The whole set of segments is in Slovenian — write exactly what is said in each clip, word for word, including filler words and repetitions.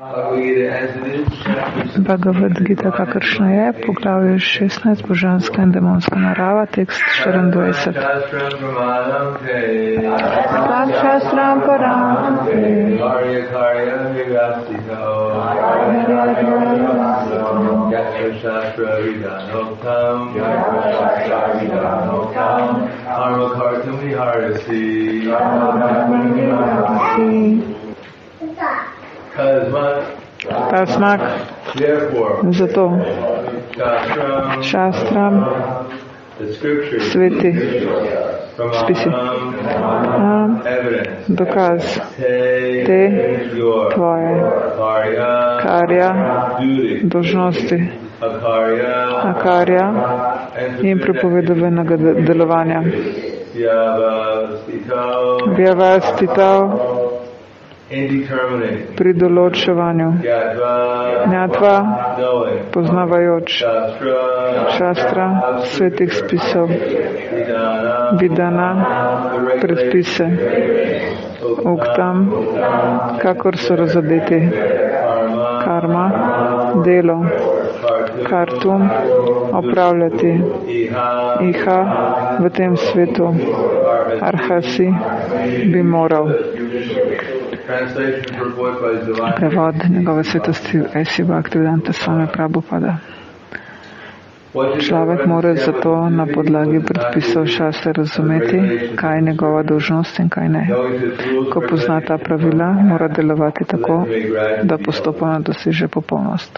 Bhagavad Gita, kakršna je, poglavje šestnajst, božanska in demonska narava, tekst štiriindvajset. Shastram param Tasmak, zato šastram, sveti, spisi, dokaz, te, tvoje, karja, dožnosti, akarja in prepovedovanega delovanja. Vyavastitav, pri določevanju, njatva, poznavajoč, šastra, svetih spisov, vidana, predpise, uktam, kakor so razodeti, karma, delo, kartum, opravljati, iha, v tem svetu, arhasi, bi moral. Prevod njegove svetosti Esi Bhaktivedanta Swami Prabhupada. Človek mora zato na podlagi predpisov šastre razumeti, kaj je njegova dolžnost in kaj ne. Ko pozna ta pravila, mora delovati tako, da postopoma doseže popolnost.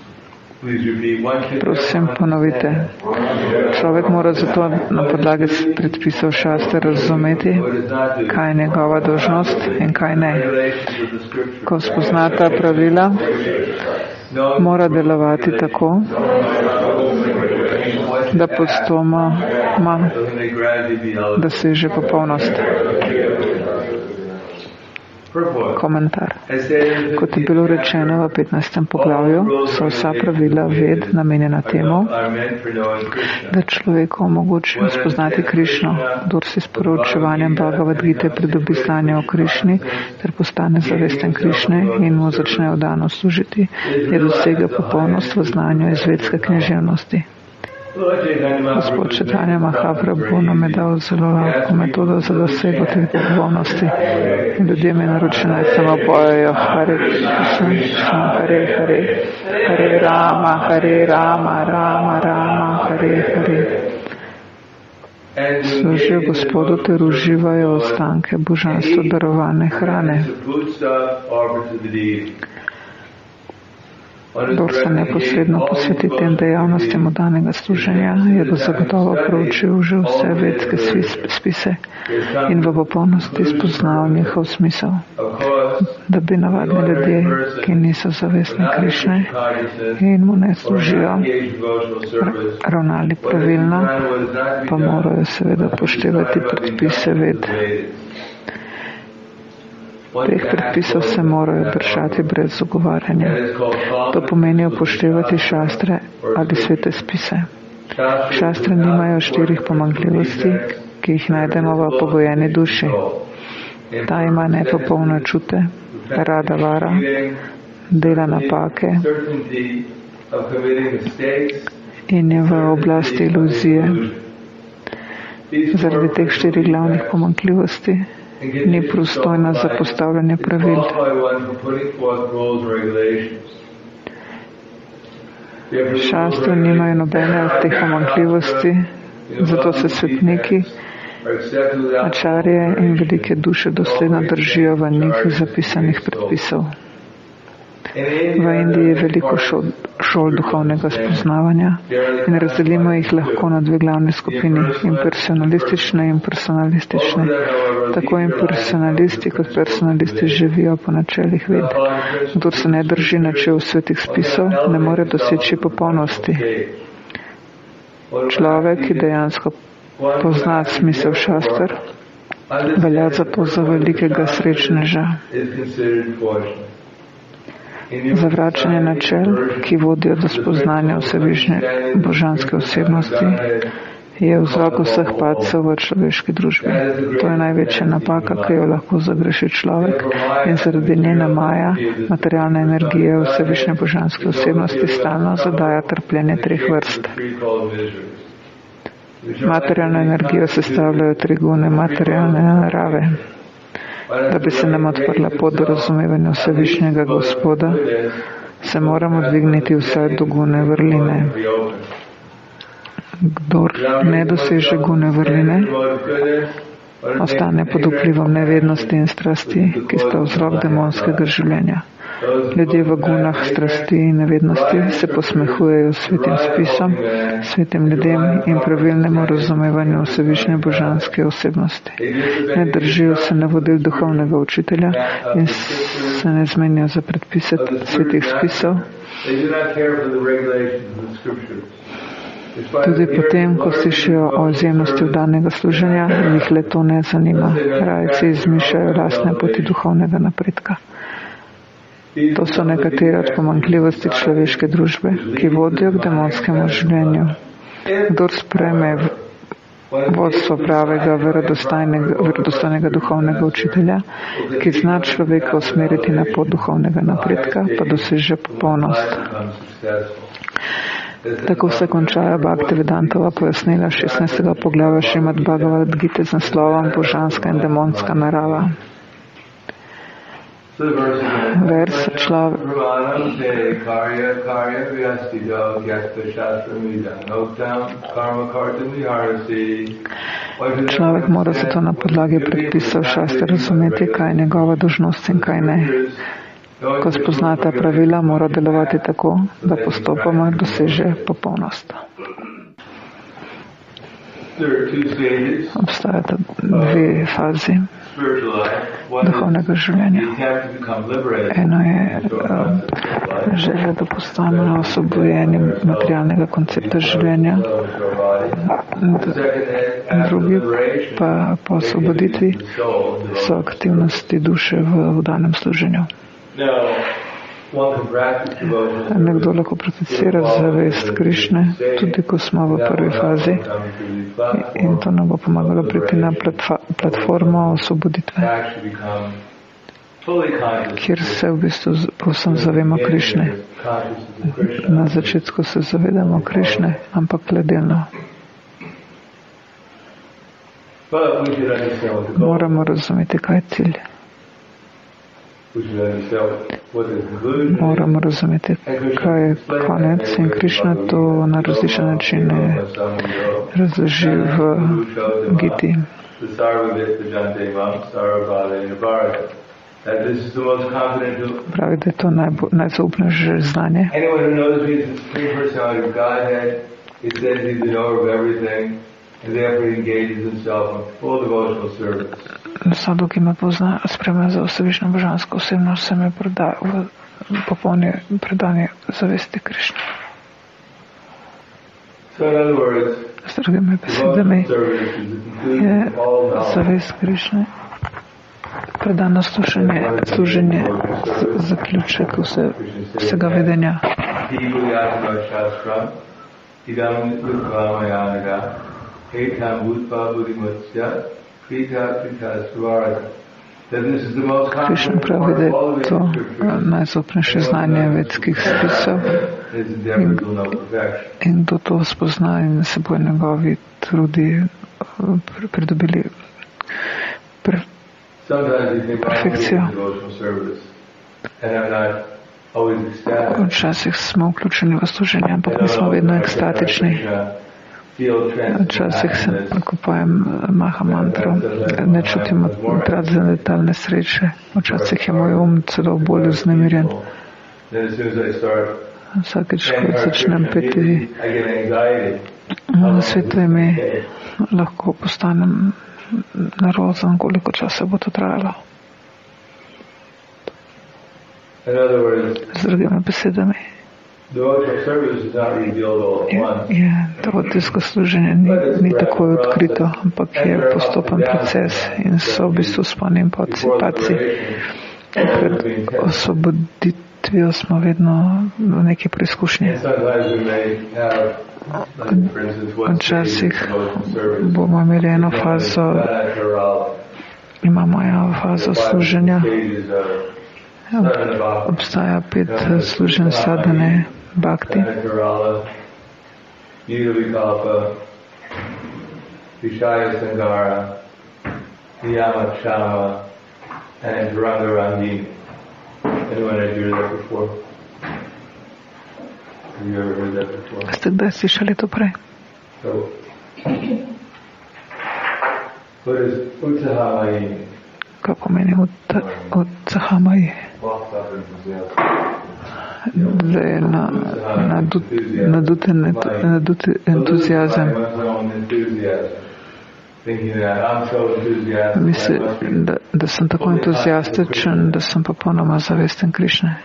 Prosim, ponovite. Človek mora zato na podlagi predpisov šastre razumeti, kaj je njegova dolžnost in kaj ne. Ko spozna ta pravila, mora delovati tako, da postopoma doseže popolnost. Komentar. Kot je bilo rečeno v petnajstem poglavju, so vsa pravila ved namenjena temu, da človeku omogočijo spoznati Krišno. Kdor si s poročevanjem Bhagavad Gite pridobi znanje o Krišni ter postane zavesten Krišne in mu začne vdano služiti, je dosegel popolnost v znanju iz vedske književnosti. Gospod Chaitanya Mahaprabhu nam je dal zelo lahko metodo za dosego te popolnosti. Ljudje mi naročeno samo pojejo Hare Krishna, Hare Hare, Hare Rama, Hare Rama, Rama Rama, Hare Hare. Služijo Gospodu ter uživajo ostanke božanstva darovane hrane. Kdor se neposredno posveti tem dejavnostim oddanega služenja, je bo zagotovo proučil že vse vedske spise in v popolnosti spoznal njihov smisel. Da bi navadni ljudje, ki niso zavestni Krišne in mu ne služijo, ravnali pravilno, pa morajo seveda poštevati predpise ved. Teh predpisov se morajo držati brez ugovarjanja. To pomeni upoštevati šastre ali svete spise. Šastre nimajo štirih pomanjkljivosti, ki jih najdemo v pogojeni duši. Ta ima nepopolne čute, rada vara, dela napake in je v oblasti iluzije. Zaradi teh štirih glavnih pomanjkljivosti ni prostojna za postavljanje pravil. Šastre nimajo nobene od teh pomanjkljivosti, zato se svetniki, ačarje in velike duše dosledno držijo v njih zapisanih predpisov. V Indiji je veliko šol, šol duhovnega spoznavanja in razdelimo jih lahko na dve glavne skupini, impersonalistične in personalistične. Tako impersonalisti kot personalisti živijo po načelih ved. Kdor se ne drži načel svetih spisov, ne more doseči popolnosti. Človek, ki dejansko pozna smisel šastr, velja zato za velikega srečneža. Zavračanje načel, ki vodijo do spoznanja vsevišnje božanske osebnosti, je vzrok vseh padcev v človeški družbi. To je največja napaka, ki jo lahko zagreši človek, in zaradi njena maja, materialne energije vsevišnje božanske osebnosti, stalno zadaja trpljenje treh vrst. Materialno energijo sestavljajo tri gune materialne narave. Da bi se nam odprla pot do razumevanja vsevišnjega Gospoda, se moramo dvigniti vsaj do gune vrline. Kdor ne doseže gune vrline, ostane pod vplivom nevednosti in strasti, ki sta vzrok demonskega življenja. Ljudje v gunah strasti in nevednosti se posmehujejo svetim spisom, svetim ljudem in pravilnemu razumevanju vsevišnje božanske osebnosti. Ne držijo se navodil duhovnega učitelja in se ne zmenijo za predpise svetih spisov. Tudi potem, ko slišijo o izjemnosti vdanega služenja, jih le to ne zanima. Rajci izmišljajo lastne poti duhovnega napredka. To so nekatere od pomanjkljivosti človeške družbe, ki vodijo k demonskemu življenju. Kdor spreme vodstvo pravega, verodostojnega duhovnega učitelja, ki zna človeka usmeriti na pot duhovnega napredka, pa doseže popolnost. Tako se končajo Bhaktivedantova pojasnila šestnajstega poglavja Šrimad Bhagavad Gite z naslovom Božanska in demonska narava. Vers človek. Človek mora zato na podlagi predpisov šastre razumeti, kaj je njegova dolžnost in kaj ne. Ko spozna ta pravila, mora delovati tako, da postopoma doseže popolnost. Obstajata dve fazi duhovnega življenja. Eno je uh, želja, da postanemo osvobojeni materialnega koncepta življenja. Drugi pa po osvoboditvi so aktivnosti duše v vdanem služenju. Nekdo lahko prakticira zavest Krišne, tudi ko smo v prvi fazi, in to nam bo pomagalo priti na platformo osvoboditve, kjer se v bistvu povsem zavemo Krišne. Na začetku se zavedamo Krišne, ampak le delno. Moramo razumeti, kaj je cilj. Moramo razumeti, kaj je konec, in Krišna to na različne načine razloži v Giti. Pravi, da je to najzaupnejše znanje. Sadhu, ki me pozna, spremlja za vsevišnjo božansko osebnost, se me preda v popolni predanje zavesti Krišne. S drugimi besedami je zavest Krišne predano služenje, služenje zaključek vse, vsega vedenja. Krišna pravi, da je to najzaupnejše znanje vedskih spisov, in, in kdo to spozna in se bo njegovi trudi pridobili per, perfekcijo. Včasih smo vključeni v služenje, ampak nismo vedno ekstatični. Včasih se, ko pojem Maha mantro, ne čutimo transcendentalne sreče. Včasih je moj um celo bolj vznemirjen. Vsakeč, ko začnem peti sveto ime, lahko postanem nervozen, koliko časa bo to trajalo. Z drugimi besedami, je, je devotivsko služenje ni, ni tako odkrito, ampak je postopen proces in so v bistvu spolni pacij. Pred osvoboditvijo čustvijo smo vedno v neki preizkušnji. Včasih bomo imeli eno fazo, imamo eno fazo služenja. Obstaja pet služenj sadhane bhakti. Vishaya Sangara, Niyama Shama, and Ranga Rangi. Anyone had heard that before? Have you ever heard that before? Ste kdaj slišali to prej? So, what is Uttahamayi? Kaj pomeni Uttahamayi? Zdaj na, nadut entuzijazem. Mislim, da, da sem tako entuzijastičen, da sem popolnoma zavesten Krišne.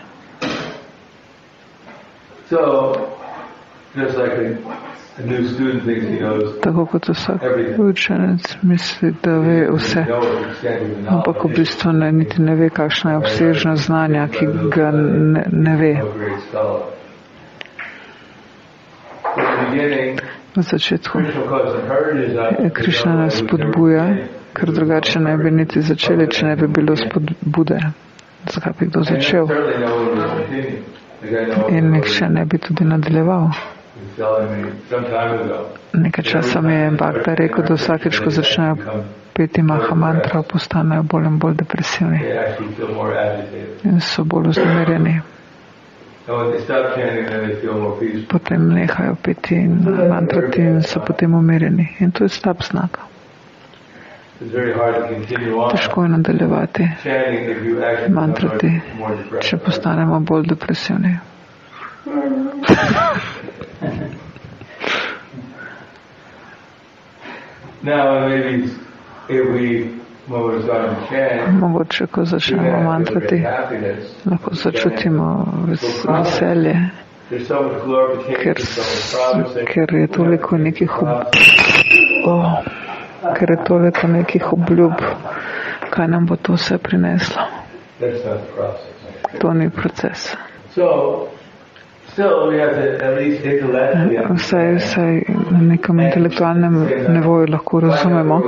Tako kot vsak učenec misli, da ve vse, ampak v bistvu ne, niti ne ve, kakšna je obsežnost znanja, ki ga ne, ne ve. Na začetku Krišna nas spodbuja, ker drugače ne bi niti začeli, če ne bi bilo spodbude. Zakaj bi kdo začel? In nihče ne bi tudi nadaljeval. Nekaj časa mi je Bhakta rekel, da vsakeč, ko začnejo peti Maha mantra, postanejo bolj in bolj depresivni in so bolj vznemirjeni. Potem nehajo peti in mantrati in so potem umirjeni. In to je slab znak. Težko je nadaljevati mantrati, če postanemo bolj depresivni. Mogoče, ko začnemo mantrati, lahko začutimo veselje, ker, ker je toliko nekih ob... oh, ker je toliko nekih obljub, kaj nam bo to vse prineslo. To ni proces. Vsaj, vsaj na nekem intelektualnem nivoju lahko razumemo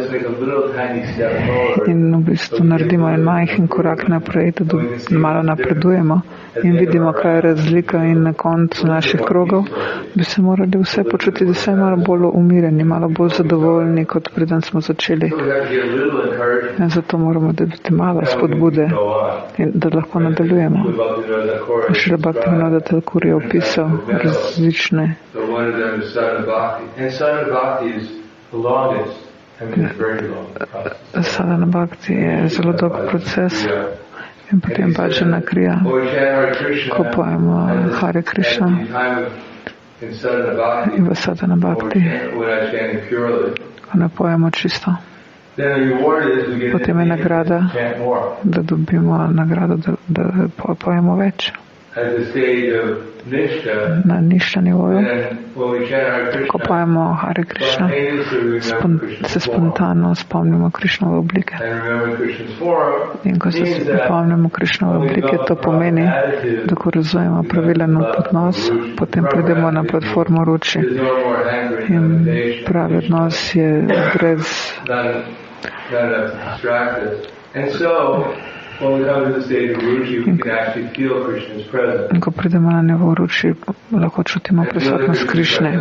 in v bistvu naredimo en majhen korak naprej, da malo napredujemo in vidimo, kaj je razlika, in na koncu naših krogov bi se morali vse počutiti vsaj malo bolj umirjeni, malo bolj zadovoljni, kot preden smo začeli. In zato moramo dobiti malo spodbude, in da lahko nadaljujemo. Šri Bhaktivinoda Thakur je opisal različne sadhana bhakti je zelo dolg proces. In potem bhajana kriya, ko pojemo Hare Krishna in v sadhana bhakti, ko ne pojemo čisto. Potem je nagrada, da dobimo nagrado, da, da pojemo več. Na ništa nivoju, ko pojemo Hare Krishna, spon, se spontano spomnimo Krišnove oblike. In ko se spomnimo Krišnove oblike, to pomeni, da ko razumemo pravilen odnos, potem pridemo na platformo Ruči. In pravi odnos je brez in ko pridemo na nivo Ruči, lahko čutimo prisotnost Krišne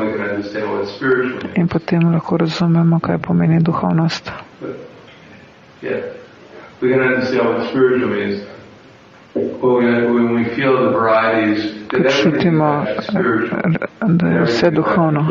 in potem lahko razumemo, kaj pomeni duhovnost. Ko čutimo, da je vse duhovno,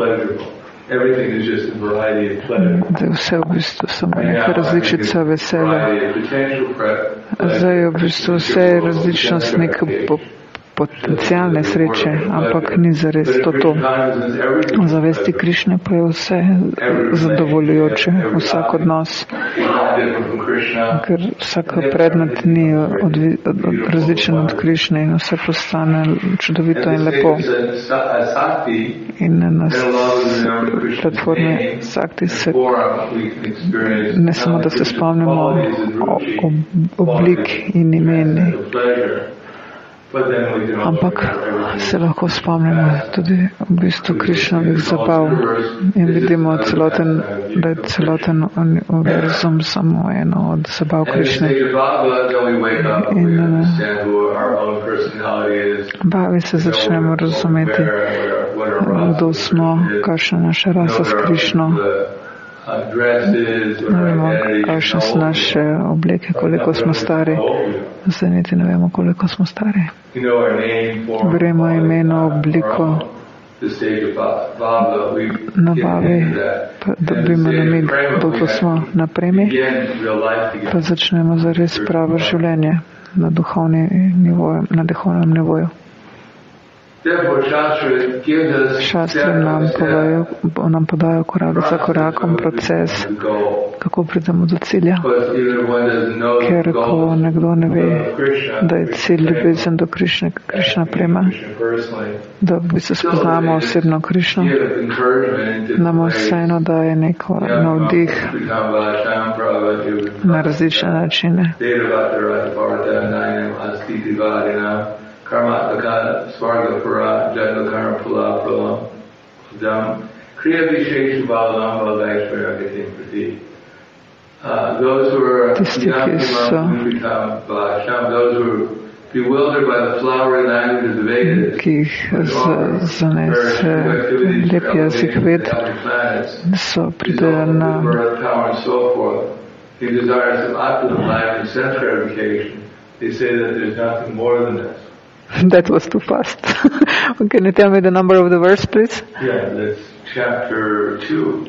da je vse v bistvu samo neka različica veselja. Zdaj je v bistvu vse različnost neke potencijalne sreče, ampak ni zares to to. Zavesti Krišne pa je vse zadovoljujoče, vsak odnos, ker vsak predmet ni odvi, od, od, različen od Krišne in vse postane čudovito in lepo. In na platformi Sakti se ne samo, da se spomnimo oblik in imeni, Ampak se lahko spomnimo tudi v bistvu Krišnovih zabav in vidimo celoten, da je celoten univerzum samo eno od zabav Krišne. In bavi se začnemo razumeti, kdo smo, kakšna naša rasa s Krišno. Ne vemo, kakšne so naše obleke, koliko smo stari. Zdaj niti ne vemo, koliko smo stari. Gremo imeno, obliko, nabavi, pa dobimo namig, dokler smo na premi, pa začnemo zares pravo življenje na duhovni nivoju, na duhovnem nivoju. Šastre nam, podajo, nam podajo korak za korakom proces, kako pridemo do cilja. Ker ko nekdo ne ve, da je cilj ljubezen do Krišne, Krišna prema, da bi se spoznamo osebno Krišno, nam vseeno daje neko navdih na različne načine. Karmataka svarga pura jadva karma pula pralam dam kriya vishesha balalam balashvara gatim prati. Those who are yamam balasham, those who are bewildered by the flowery languages of Vedas, ki jih zanese lep jezik ved, so pridejo na he desires some opulent life and sense gratification. They say that there's nothing more than this. That was too fast. Can you tell me the number of the verse, please? Yeah, that's chapter two.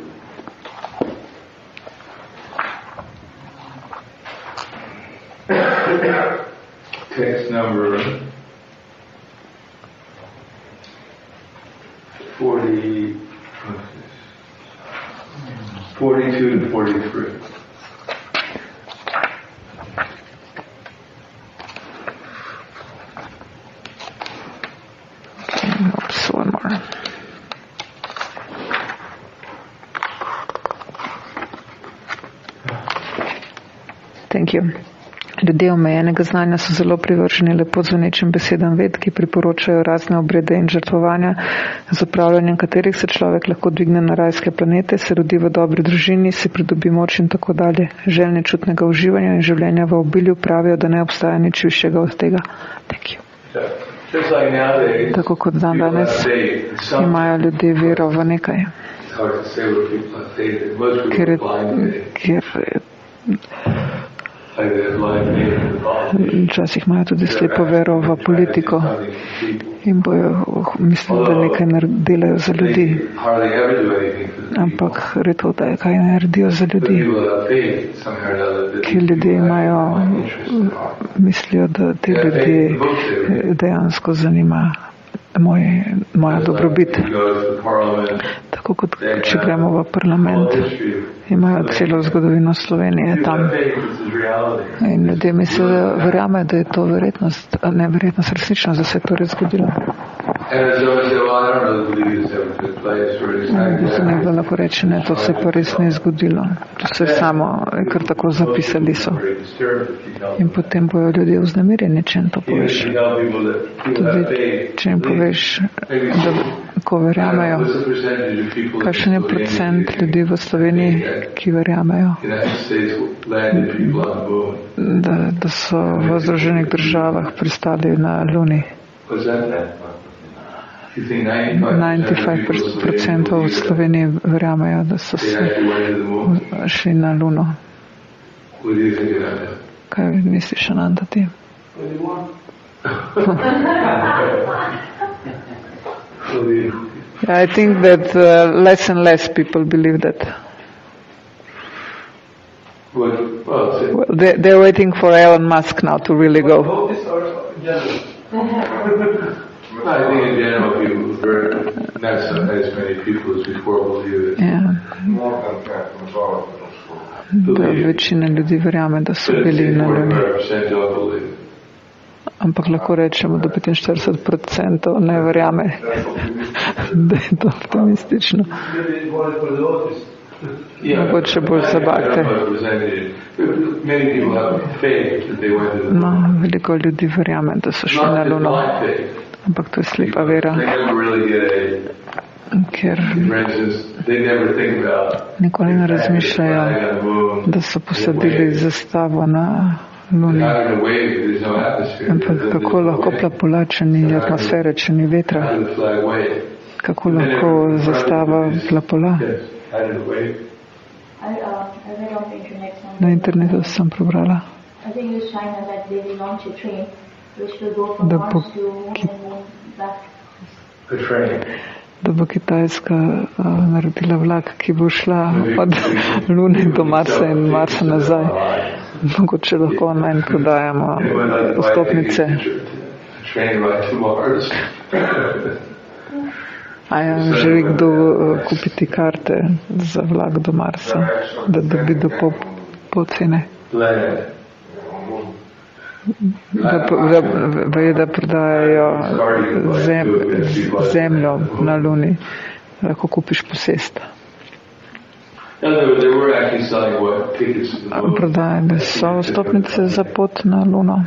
Text number forty, forty-two to forty-three. Oops, one more. Thank you. Ljudje omejenega znanja so zelo privrženi lepo zvonečim besedam ved, ki priporočajo razne obrede in žrtvovanja, z upravljanjem katerih se človek lahko dvigne na rajske planete, se rodi v dobri družini, si pridobi moč in tako dalje. Željni čutnega uživanja in življenja v obilju pravijo, da ne obstaja nič višjega od tega. Thank you. Tako kot dan danes imajo ljudje vero v nekaj, ker je, ker včasih imajo tudi slepo vero v politiko in bojo mislili, da nekaj delajo za ljudi, ampak redko, da je kaj naredijo za ljudi, ki ljudje imajo, mislijo, da te ljudi dejansko zanima moj, moja dobrobit. Tako kot če gremo v parlament, imajo celo zgodovino Slovenije tam. In ljudje mislijo, da verjamejo, da je to verjetnost, ne verjetnost, resničnost, da se je to res zgodilo. Da se nekdo lahko reče, ne, to se pa res ni zgodilo. To se samo, kar tako zapisali so. In potem bojo ljudje vznemirjeni, če jim to poveš. Tudi, če jim poveš, da ko verjamejo, kakšen je procent ljudi v Sloveniji, ki verjamejo, da, da so v Združenih državah pristali na Luni. devetdeset pet odstotkov v Sloveniji verjamejo, da so se šli na Luno. Kaj misliš, Ananda, ti? Yeah, I think that uh, less and less people believe that. Well, they, they're waiting for Elon Musk now to really go. I think in general people very not so as many people as before believe it. Yeah. Da večina ljudi verjame, da so bili na Luni. Ampak lahko rečemo, da petinštirideset odstotkov ne verjame, da je to optimistično. mogoče bolj za bakte. No, veliko ljudi verjame, da so šli na luno, ampak to je slepa vera, ker nikoli ne razmišljajo, da so posadili zastavo na luni. Ampak kako lahko plapula, če ni atmosfere, če ni vetra? Kako lahko zastava plapula? Na internetu sem prebrala, da bo, ki, da bo Kitajska uh, naredila vlak, ki bo šla od Lune do Marsa in Marsa nazaj. Mogoče lahko online prodajamo vstopnice. A ja, želi kdo uh, kupiti karte za vlak do Marsa, da dobi do pol po cene? Da, da, da, da prodajajo zem, zemljo na Luni, lahko kupiš posest. Prodajali so vstopnice za pot na Luno.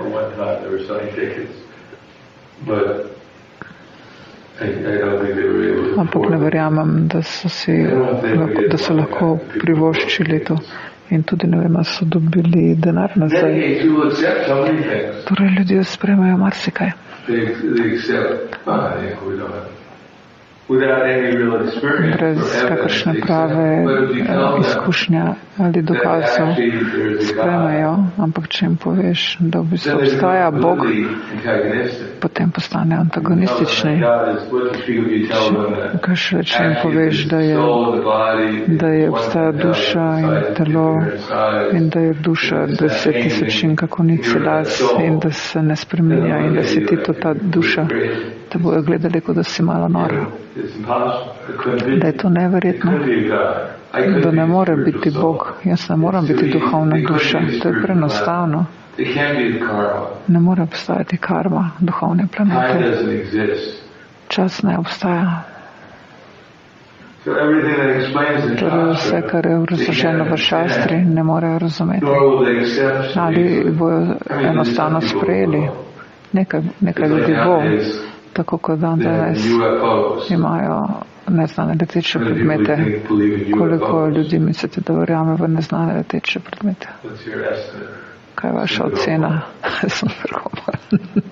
Ampak ne verjamem, da so, si, da so lahko privoščili to. In tudi ne vem, so dobili denar nazaj. Torej ljudje sprejemajo marsikaj. Brez kakršne prave izkušnje ali dokazov sprejmejo, ampak če jim poveš, da v bistvu obstaja Bog, potem postane antagonistični. Kaj še če jim poveš, da je, da je obstaja duša in telo in da je duša deset tisočinka konici las in da se ne spreminja in da si ti to ta duša, te bojo gledali, kot da si malo nor. Da je to neverjetno, da ne more biti Bog. Jaz ne moram biti duhovna duša. To je prenostavno. Ne more obstajati karma, duhovne planete. Čas ne obstaja. Torej vse, kar je razloženo v šastri, ne morejo razumeti. Ali bojo enostavno sprejeli. Nekaj, nekaj ljudi bo. Tako kot dan danes imajo neznane leteče predmete. Koliko ljudi mislite, da verjame v neznane leteče predmete? Kaj je vaša ocena? Sem prekomoran.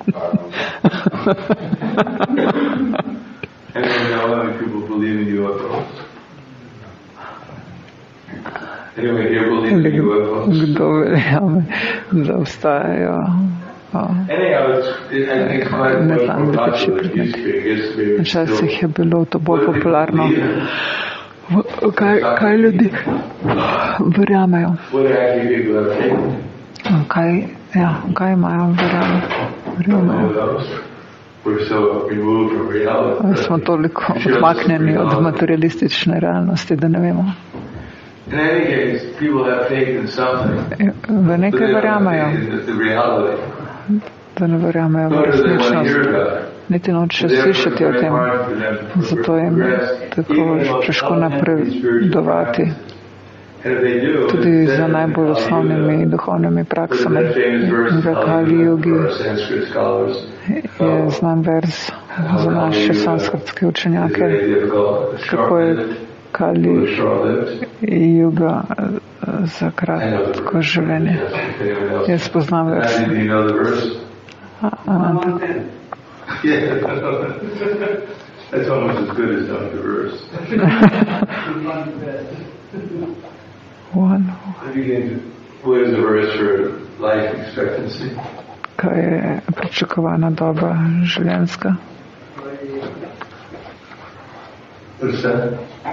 Kdo verjame, da obstajajo neznane leteče predmete? Včasih je bilo to bolj popularno. Kaj, kaj ljudi verjamejo? Kaj, ja, kaj imajo verjamejo? Smo toliko odmaknjeni od materialistične realnosti, da ne vemo. V nekaj verjamejo, da ne verjamejo v resničnost. Niti noče slišati o tem, zato jim tako težko napredovati. Tudi za najbolj osnovnimi duhovnimi praksami. V Kali Jugi je znan vers za naše sanskritske učenjake, kako je Kali Juga za kratko življenje. Jaz poznam vers. Ananta. That's almost as good as knowing the verse. One. What is the verse for life expectancy? Kaj je pričakovana doba življenjska? What's that?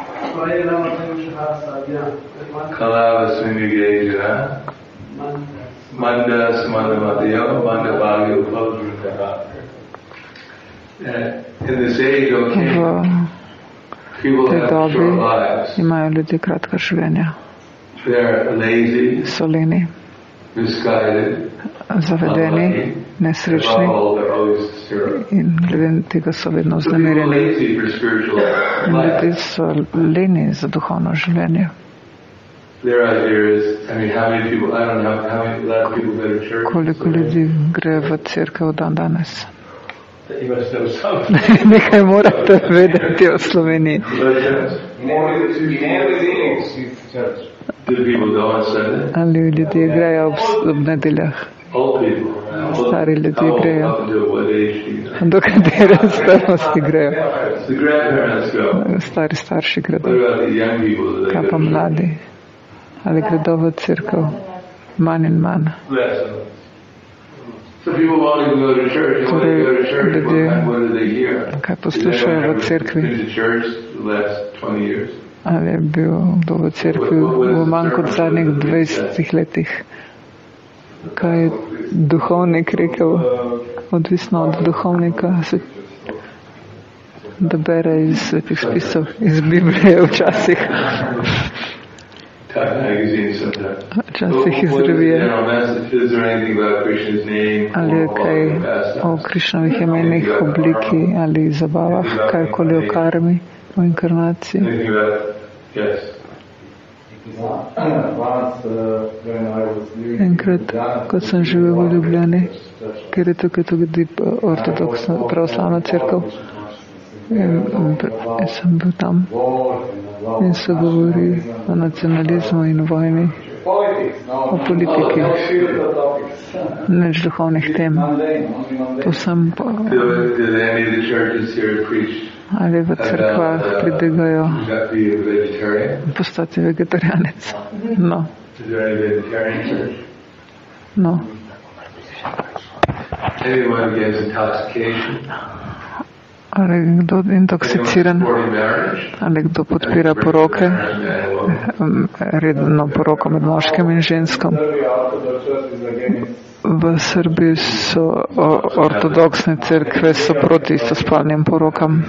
Kalavasvimigejana Manda Samadhamatiyo Manda Bhagyo Pavadrukara. In this age, okay, people have short lives. Imajo ljudi kratka življenja. They're lazy, so leni, misguided, zavedeni, nesrečni in glede tega so vedno vznemirjeni. Ljudje so leni za duhovno življenje. Koliko ljudi gre v cerkev dan danes? Nekaj morate vedeti o Sloveniji. Ali ljudje grejo ob, ob nedeljah? Stari ljudje grejo. Do katere starosti grejo? Stari starši gredo. Kaj pa mladi? Ali gredo v cerkev? Manj in manj. Torej, ljudje, kaj poslušajo v cerkvi? Ali je bil kdo v cerkvi v manj kot zadnjih dvajsetih letih? Kaj je duhovnik rekel? Odvisno od duhovnika, da bere iz svetih spisov, iz Biblije včasih. Včasih iz revije. Ali je kaj o Krišnovih imenih, obliki ali zabavah, kajkoli o karmi, o inkarnaciji. Enkrat, ko sem živel v Ljubljani, ker je tukaj tudi ortodoksna pravoslavna cerkev, in sem bil tam in se govori o nacionalizmu in vojni, o politiki, neč duhovnih tem. To sem pa... Ali v cerkvah pridegajo postati vegetarijanec? No. No. Ali kdo intoksiciran? Ali kdo podpira poroke? Redno poroko med moškim in ženskom. V Srbiji so ortodoksne cerkve so proti istospolnim porokam.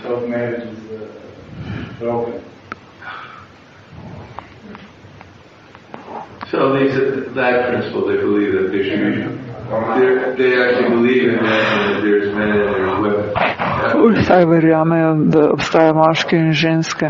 So these that principle they believe that there should be they actually believe in that there's men and there's women. Vsaj verjamejo, da obstajajo moški in ženske.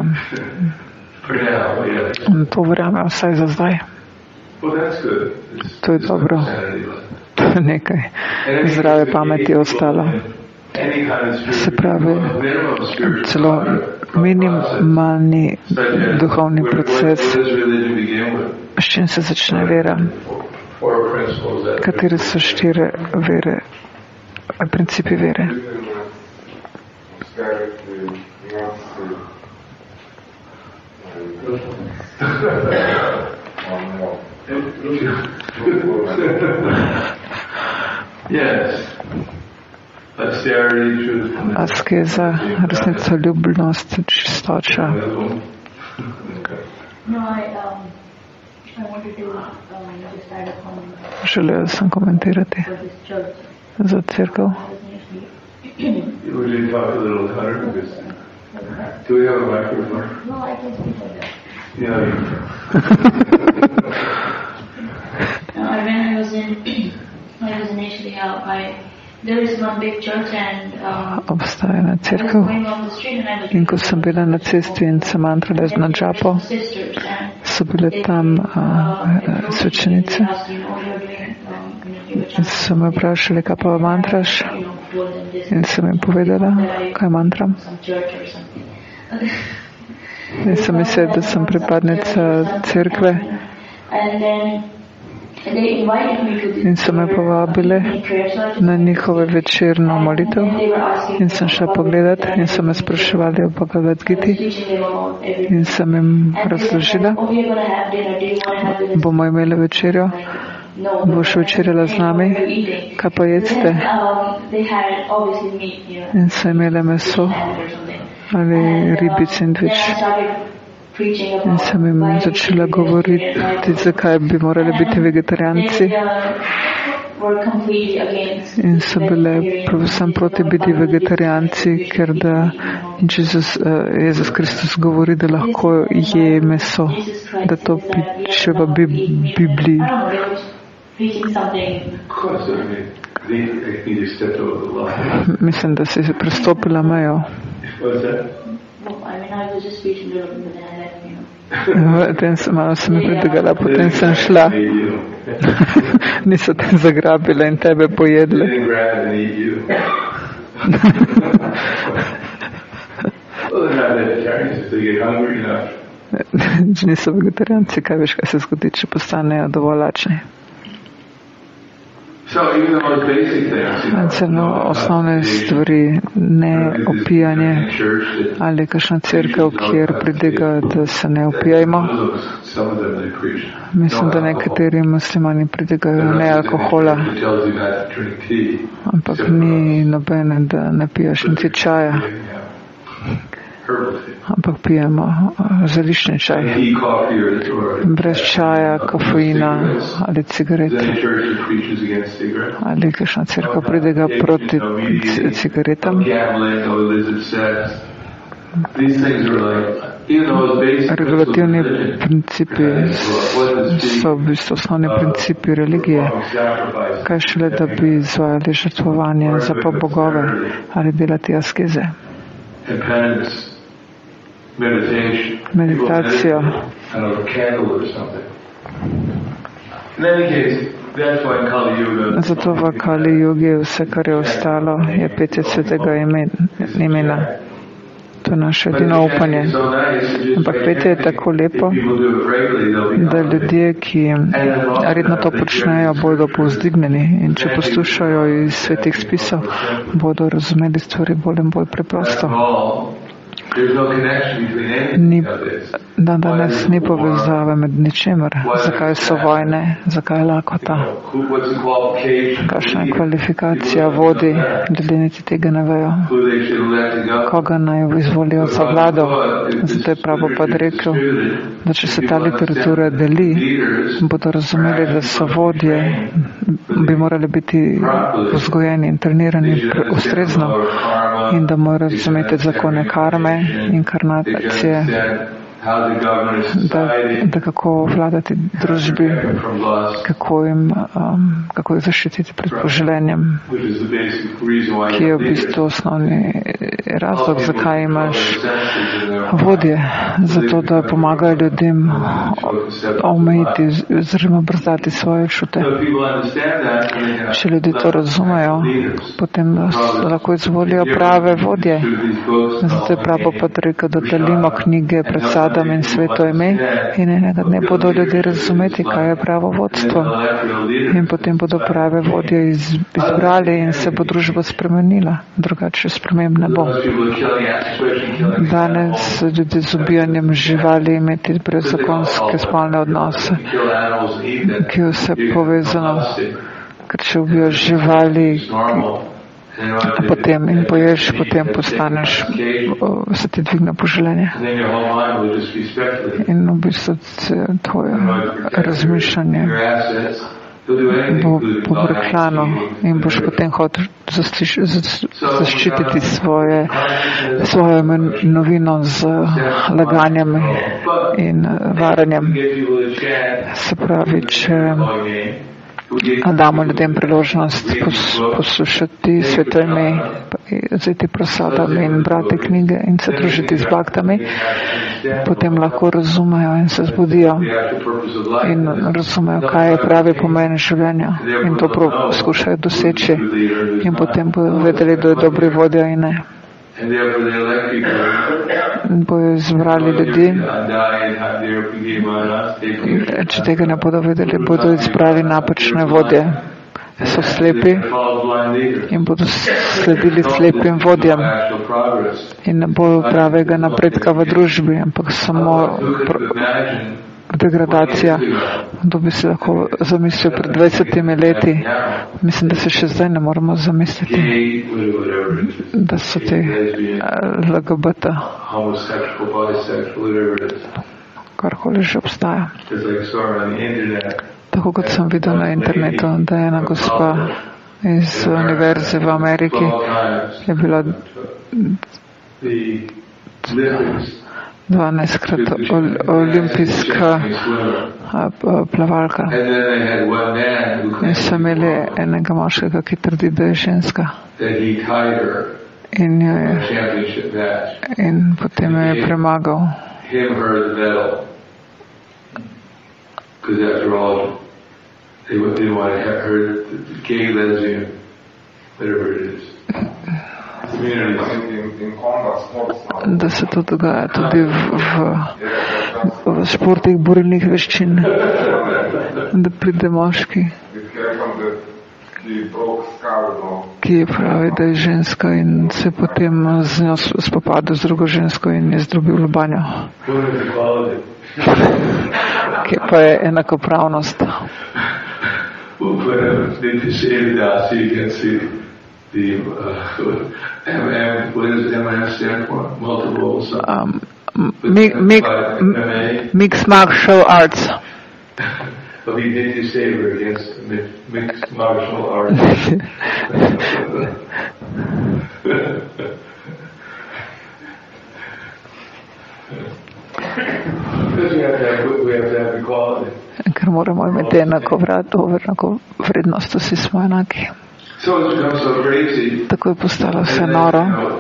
In to verjamejo vsaj za zdaj. To je dobro. To je nekaj. Zdrave pameti je ostalo. Se pravi, celo minimalni duhovni proces, s čim se začne vera, katere so štiri vere, principi vere. Askeza, resnicoljubnost, čistoča. Želel sem komentirati za cerkev. Obstaja ena cerkev in ko sem bila na cesti in sem mantrala na džapo, so bile tam uh, svečenice in so me vprašali, kaj pa mantraš, in sem jim povedala, kaj mantram. In sem mislila, da sem pripadnica cerkve. In so me povabili na njihove večerno molitev in sem šla pogledat in so me spraševali o Bhagavad Giti in sem jim razložila, bomo imeli večerjo, boš večerjala z nami, kaj pa jeste? In so imeli meso ali ribic in dvič. In sem jim začela govoriti, zakaj bi morali biti vegetarijanci. In so bile predvsem proti biti vegetarijanci, ker da Jezus, uh, Jezus Kristus govori, da lahko je meso, da to piše v Bibliji. Mislim, da si prestopila mejo. Potem sem malo se mi pridigala, potem sem šla. Niso te zagrabile in tebe pojedle. Če niso vegetarijanci, kaj veš, kaj se zgodi, če postanejo dovolj lačni. Celo osnovne stvari, ne opijanje ali kakšna cerkev, kjer pridiga, da se ne opijajmo. Mislim, da nekateri muslimani pridigajo ne alkohola, ampak ni nobene, da ne piješ niti čaja. Ampak pijemo zeliščni čaj, brez čaja, kofeina ali cigaret. Ali kakšna cerkev pridiga proti cigaretam. Regulativni principi so v bistvu osnovni principi religije. Kaj šele, da bi izvajali žrtvovanje za pa bogove ali delati askeze. Meditacijo. Zato v Kali Yugi vse, kar je ostalo, je petje svetega imena. To je naše edino upanje. Ampak petje je tako lepo, da ljudje, ki redno to počnejo, bodo povzdignjeni. In če poslušajo iz svetih spisov, bodo razumeli stvari bolj in bolj preprosto. Ni, dan danes ni povezave med ničemer. Zakaj so vojne, zakaj je lakota, kakšna je kvalifikacija vodi, ljudje niti tega ne vejo, koga naj izvolijo za vlado. Zato je Prabhupada rekel, da če se ta literatura deli, bodo razumeli, da so vodje, bi morali biti vzgojeni in trenirani ustrezno in da morajo razumeti zakone karme, inkarnacije, da, da kako vladati družbi, kako jim, um, kako jih zaščititi pred poželenjem, ki je v bistvu osnovni razlog, zakaj imaš vodje, zato da pomagajo ljudem omejiti oziroma brzdati svoje čute. Če ljudje to razumejo, potem lahko izvolijo prave vodje. Zato je Prabhupada rekel, da delimo knjige pred sadom in sveto ime in enega dne bodo ljudje razumeti, kaj je pravo vodstvo. In potem bodo prave vodje izbrali in se bo družba spremenila. Drugače sprememb ne bo. Danes ljudje z ubijanjem živali imeti brezzakonske spolne odnose, ki je vse povezano, ker če ubijaš živali, potem in poješ, potem postaneš, se ti dvigne poželenje. In v bistvu tvoje razmišljanje bo pobrkljano in boš potem hotel zaščititi svoje, svojo novino z laganjem in varanjem. Se pravi, če damo ljudem priložnost poslušati sveto ime, vzeti prasadami in brati knjige in se družiti z baktami, potem lahko razumejo in se zbudijo in razumejo, kaj je pravi pomen življenja in to poskušajo doseči in potem bodo vedeli, da je dobri vodja in ne. Bojo izbrali ljudi. Če tega ne bodo vedeli, bodo izbrali napačne vodje. So slepi in bodo sledili slepim vodjam in ne bo pravega napredka v družbi, ampak samo degradacija. To bi se lahko zamislil pred dvajsetimi leti. Mislim, da se še zdaj ne moramo zamisliti, da so te L G B T, karkoli že obstaja. Tako kot sem videl na internetu, da je ena gospa iz univerze v Ameriki je bila dvanajstkrat olimpijska plavalka. In so imeli enega moškega, ki trdi, da je ženska. In, je, in potem je premagal. because after all, they they want to have her gay, lesbian, whatever it is. Da se to dogaja tudi v, v, v športih borilnih veščin, da pride moški, ki pravi, da je ženska in se potem z njo spopada z drugo žensko in je zdrobil banjo. Kje pa je enakopravnost? The uh, M M, what does M M stand for? Multiple something. Um, mi, mi, mixed martial arts. But we did you savor against mixed martial arts. Because we have to have, we have to have equality. Ker moramo imeti enako vrednost, vsi smo enaki. Tako je postalo vse noro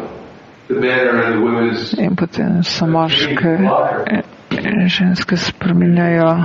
in potem so moške in ženske spreminjajo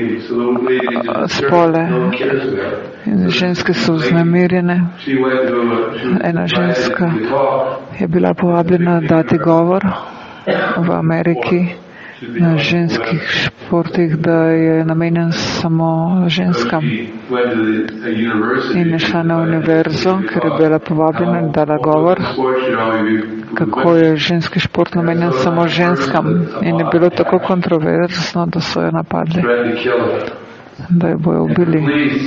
spole in ženske so vznemirjene. Ena ženska je bila povabljena dati govor v Ameriki na ženskih športih, da je namenjen samo ženskam. In je šla na univerzo, ker je bila povabljena in dala govor, kako je ženski šport namenjen samo ženskam. In je bilo tako kontroverzno, da so jo napadli, da jo bojo ubili.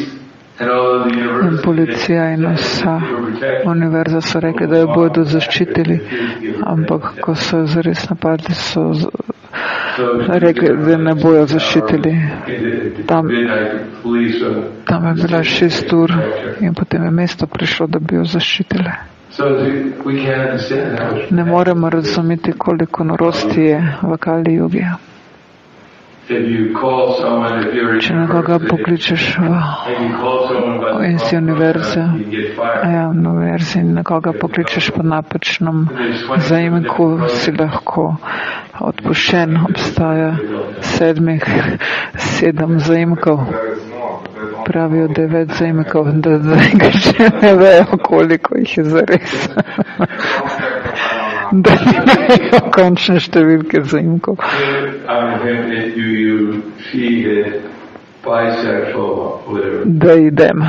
In policija in vsa univerza so rekli, da jo bodo zaščitili, ampak ko so jo zares napadli, so rekli, da ne bojo zaščitili. Tam, tam je bila šest ur in potem je mesto prišlo, da bi jo zaščitili. Ne moremo razumeti, koliko norosti je v Kali Jugi. Če nekoga pokličeš v, in si univerze, ja, univerze in nekoga pokličeš po napačnem zaimku, si lahko odpuščen. Obstaja sedmih, sedem zaimkov. Pravijo devet zaimkov, da zdaj še ne vejo, koliko jih je zares. Da ne vejo končne številke zaimkov. Da idem.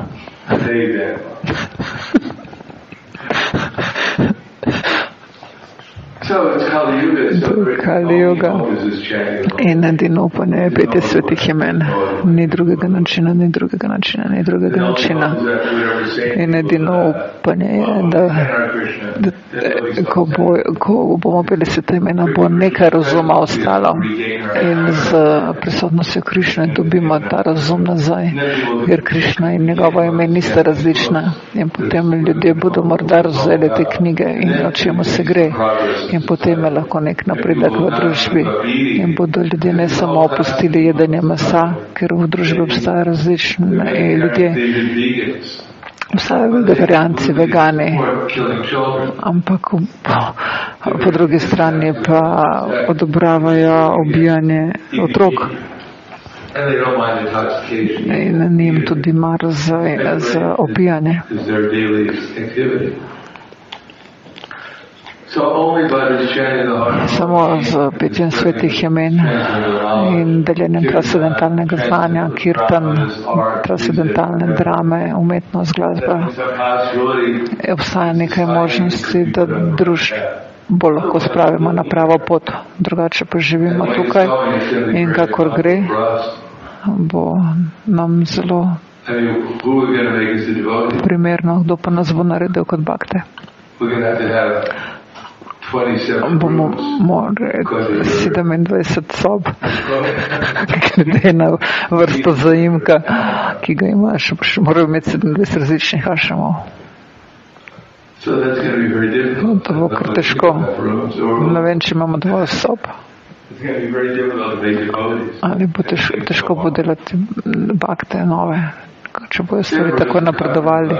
Kali Yuga in edino upanje je petje svetih imen. Ni drugega načina, ni drugega načina, ni drugega načina. In edino upanje je, da, da ko, bo, ko bomo peli sveta imena, bo nekaj razuma ostalo. In z prisotnostjo Krišne dobimo ta razum nazaj, ker Krišna in njegova ime nista različna. In potem ljudje bodo morda razvzeli te knjige in o čemu se gre. In potem je lahko nek napredek v družbi in bodo ljudje ne samo opustili jedenje mesa, ker v družbi obstaja različne ljudje. Obstajajo vegetarijanci, vegani, ampak po, po drugi strani pa odobravajo ubijanje otrok. In njim tudi mar za, za opijanje. Samo z petjem svetih imen in deljenjem transcendentalnega znanja, kirtan, transcendentalne drame, umetnost, glasba. Obstaja nekaj možnosti, da družbo lahko spravimo na pravo pot. Drugače pa živimo tukaj in kakor gre, bo nam zelo primerno, kdo pa nas bo naredil kot bakte. Bomo morali sedemindvajset sob, glede na vrsto zaimka, ki ga imaš, morajo imeti sedemindvajset različnih ašramov. To bo kar težko. Ne vem, če imamo dovolj sob. Ali bo težko, težko bo delati bakte nove, če bojo stvari tako napredovali.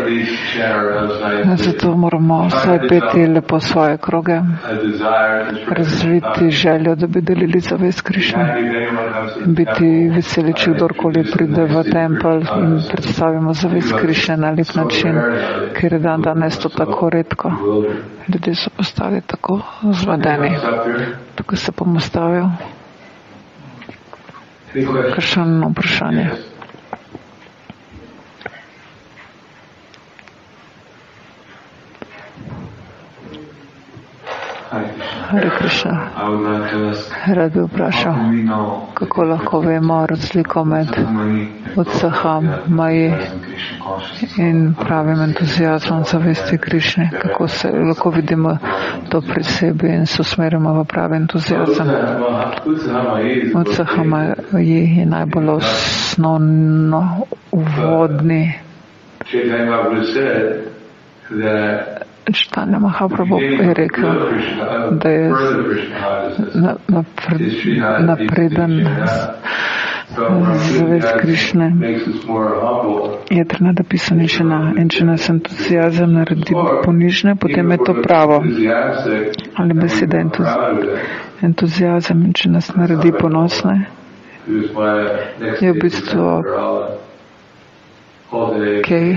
Zato moramo vsaj peti lepo svoje kroge, razviti željo, da bi delili zavest Krišne, biti veseli, če kdorkoli pride v tempelj in predstavimo zavest Krišne na lep način, ker je dan danes to tako redko. Ljudje so postali tako zvedeni. Tukaj se bom ustavil. Kakšno vprašanje? Hare Krishna. Rad bi vprašal, kako lahko vemo razliko med utsaham, maji in pravim entuzijazmom zavesti Krišne, kako se lahko vidimo to pri sebi in se usmerimo v pravi entuzijazem. Utsaham maji je najbolj osnovno uvodni. Čitanja Mahaprabhu je rekel, da je napreden zavest Krišne jedrna da pisaničena in če nas entuzijazem naredi ponižne, potem je to pravo. Ali beseda entuzijazem in če nas naredi ponosne, je v bistvu kaj.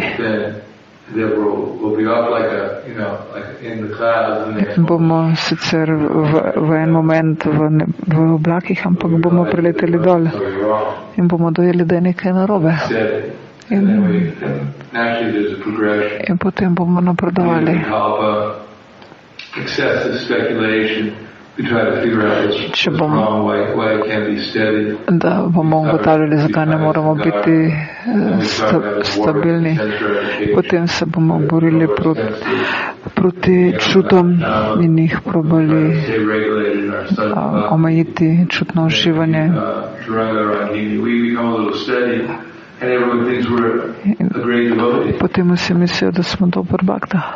Bomo sicer v, v en moment v, ne, v oblakih, ampak bomo prileteli dol in bomo dojeli, da je nekaj narobe. In, in potem bomo napredovali. Če bomo, da bomo ugotavljali, zakaj ne moramo biti sta, stabilni, potem se bomo borili proti, proti čutom in jih probali omejiti čutno uživanje. In potem vsi mislijo, da smo dober Bhakta.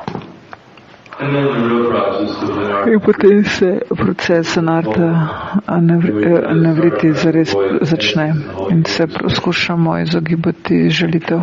In potem se proces anarta anavriti zares začne in se poskušamo izogibati želitev.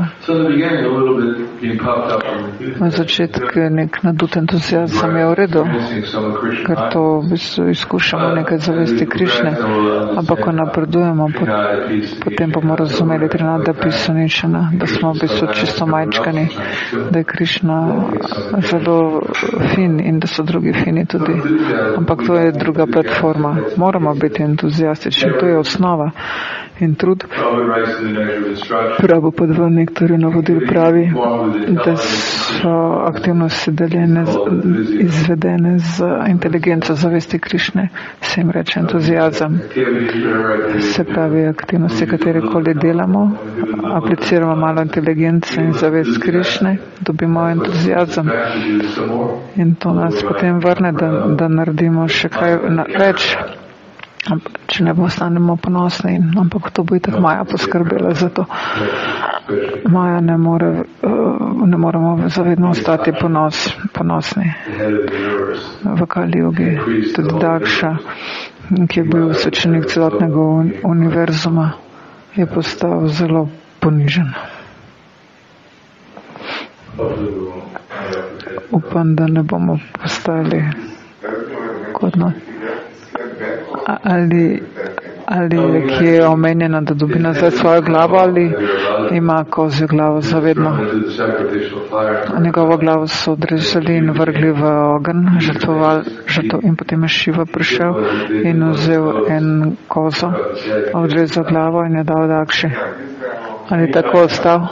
Na začetku je nek nadut entuzijazem je v redu, ker to v bistvu izkušamo nekaj zavesti Krišne, ampak ko napredujemo, potem bomo razumeli trinada pisaničena, da smo v bistvu čisto majčkani, da je Krišna zelo fin in da so drugi fini tudi. Ampak to je druga platforma. Moramo biti entuzijastični, to je osnova in trud. Pravo pod v nektorju navodil pravi, da so aktivnosti deljene, izvedene z inteligenco zavesti Krišne, se jim reče entuzijazem. Se pravi, aktivnosti, katerekoli delamo, apliciramo malo inteligence in zavest Krišne, dobimo entuzijazem. In to nas potem vrne, da, da naredimo še kaj na, več, če ne bo ostanemo ponosni. Ampak to bo itak Maja poskrbela za to. Maja ne more, ne moramo zavedno ostati ponos, ponosni. V Kali Jugi tudi Dakša, ki je bil svečenik celotnega univerzuma, je postal zelo ponižen. Upam, da ne bomo postali kot no. Ali, ali ki je omenjena, da dobi nazaj svojo glavo, ali ima kozjo glavo zavedno. Njegovo glavo so odrezali in vrgli v ogen, žrtvovali, žrtvo, in potem je Šiva prišel in vzel en kozo, odrezal glavo in je dal Dakši. Ali tako ostal?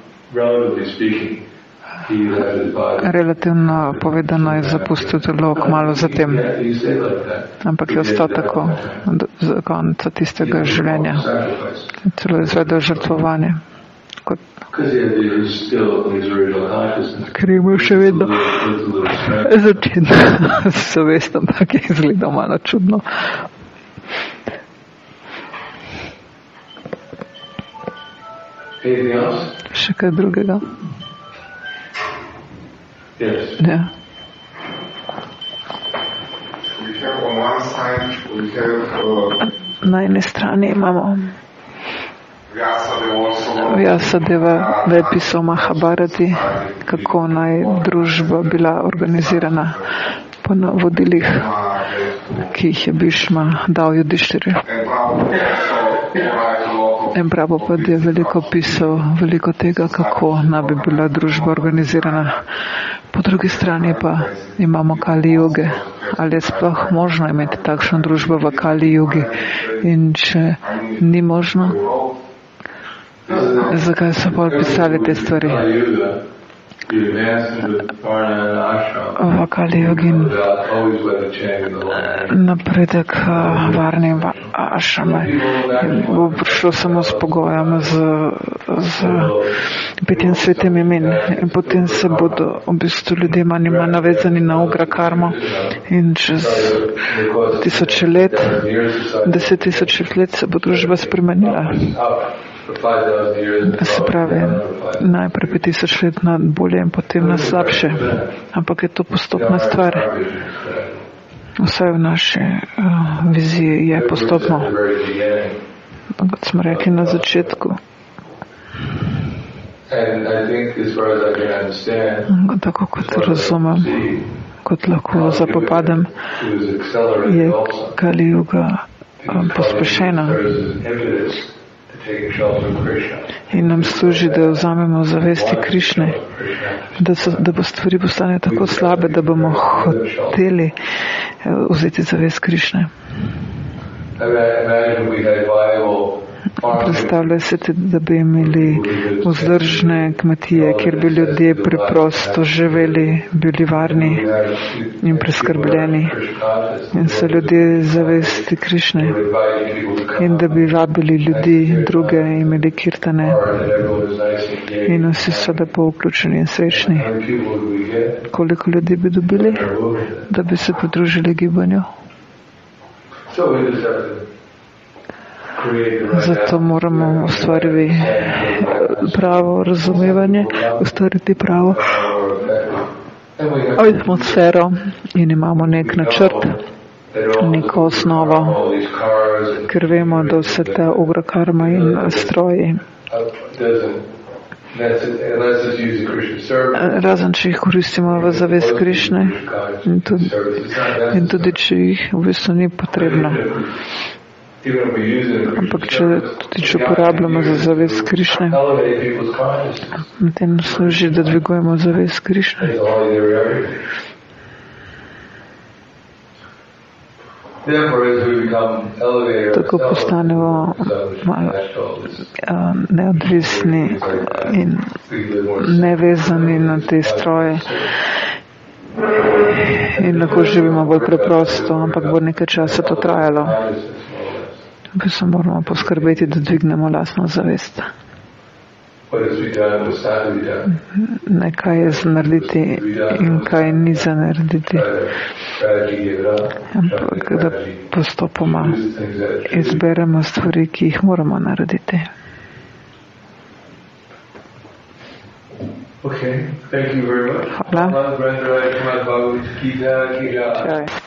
Relativno povedano je zapustil telo kmalu zatem, ampak je ostal tako do konca tistega življenja. Celo izvedel žrtvovanje. Kot, ker je imel še vedno začetno zavest, ampak je izgledal malo čudno. Še kaj drugega? Yes. Yeah. Na eni strani imamo Vyasadeva je pisal Mahabharati, kako naj družba bila organizirana po navodilih, ki jih je Bhishma dal Judištirju. In Prabhupada je veliko pisal, veliko tega, kako naj bi bila družba organizirana. Po drugi strani pa imamo Kali Juge. Ali je sploh možno imeti takšno družbo v Kali Jugi? In če ni možno, zakaj so pa pisali te stvari? V Kali Jugi napredek varne ašrame bo prišlo samo s pogojem z, z petjem svetem imen in potem se bodo v bistvu ljudje manj ima navezani na ugra karmo in čez tisoče let, deset tisoč let se bo družba spremenila. Se pravi, najprej pet tisoč let na bolje in potem na slabše. Ampak je to postopna stvar. Vse v naši uh, viziji je postopno. Kot smo rekli na začetku. Tako kot razumem, kot lahko zapopadem, je Kali Juga um, pospešena. In nam služi, da vzamemo zavesti Krišne, da, so, da bo stvari postane tako slabe, da bomo hoteli vzeti zavest Krišne. Predstavljaj se, da bi imeli vzdržne kmetije, kjer bi ljudje preprosto živeli, bili varni in preskrbljeni in so ljudje zavesti Krišne in da bi vabili ljudi, druge, imeli kirtane in vsi so lepo vključeni in srečni. Koliko ljudi bi dobili, da bi se pridružili gibanju? Zato moramo ustvariti pravo razumevanje, ustvariti pravo atmosfero in imamo nek načrt, neko osnovo, ker vemo, da vse ta ugra karma in stroji, razen če jih koristimo v zavest Krišne in tudi, in tudi če jih v bistvu ni potrebno. Ampak če tudi če uporabljamo za zavest Krišne, tem služi, da dvigujemo zavest Krišne. Tako postanemo malo neodvisni in nevezani na te stroje in lahko živimo bolj preprosto, ampak bo nekaj časa to trajalo. Pa se moramo poskrbeti, da dvignemo lastno zavest. Nekaj je za narediti in kaj ni za narediti. Ampak da postopoma izberemo stvari, ki jih moramo narediti. Hvala.